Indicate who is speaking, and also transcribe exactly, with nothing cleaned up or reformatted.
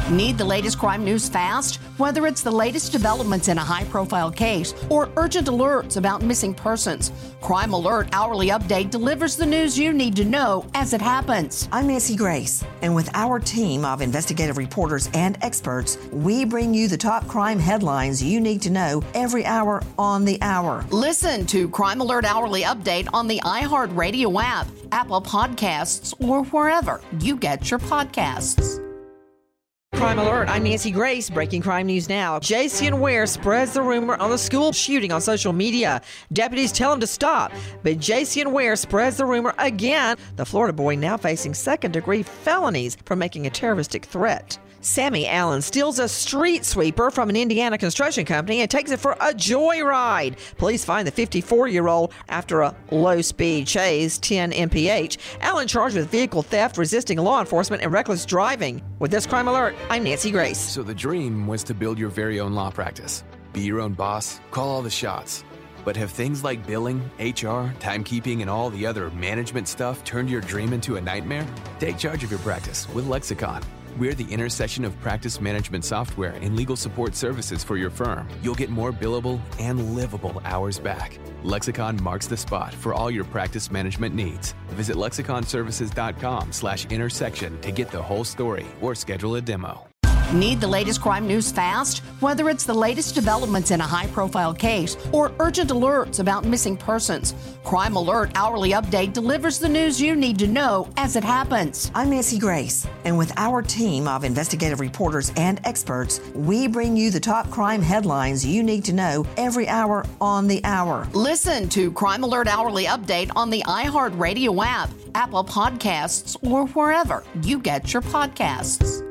Speaker 1: Need the latest crime news fast? Whether it's the latest developments in a high-profile case or urgent alerts about missing persons, Crime Alert Hourly Update delivers the news you need to know as it happens.
Speaker 2: I'm Nancy Grace, and with our team of investigative reporters and experts, we bring you the top crime headlines you need to know every hour on the hour.
Speaker 1: Listen to Crime Alert Hourly Update on the iHeartRadio app, Apple Podcasts, or wherever you get your podcasts.
Speaker 3: Crime Alert, I'm Nancy Grace. Breaking crime news now. Jason Ware spreads the rumor on the school shooting on social media. Deputies tell him to stop, but Jason Ware spreads the rumor again. The Florida boy now facing second-degree felonies for making a terroristic threat. Sammy Allen steals a street sweeper from an Indiana construction company and takes it for a joyride. Police find the fifty-four-year-old after a low-speed chase, ten M P H. Allen charged with vehicle theft, resisting law enforcement, and reckless driving. With this Crime Alert, I'm Nancy Grace.
Speaker 4: So the dream was to build your very own law practice. Be your own boss, call all the shots. But have things like billing, H R, timekeeping, and all the other management stuff turned your dream into a nightmare? Take charge of your practice with Lexicon. We're the intersection of practice management software and legal support services for your firm. You'll get more billable and livable hours back. Lexicon marks the spot for all your practice management needs. Visit lexiconservices.com slash intersection to get the whole story or schedule a demo.
Speaker 1: Need the latest crime news fast? Whether it's the latest developments in a high-profile case or urgent alerts about missing persons, Crime Alert Hourly Update delivers the news you need to know as it happens.
Speaker 2: I'm Nancy Grace, and with our team of investigative reporters and experts, we bring you the top crime headlines you need to know every hour on the hour.
Speaker 1: Listen to Crime Alert Hourly Update on the iHeartRadio app, Apple Podcasts, or wherever you get your podcasts.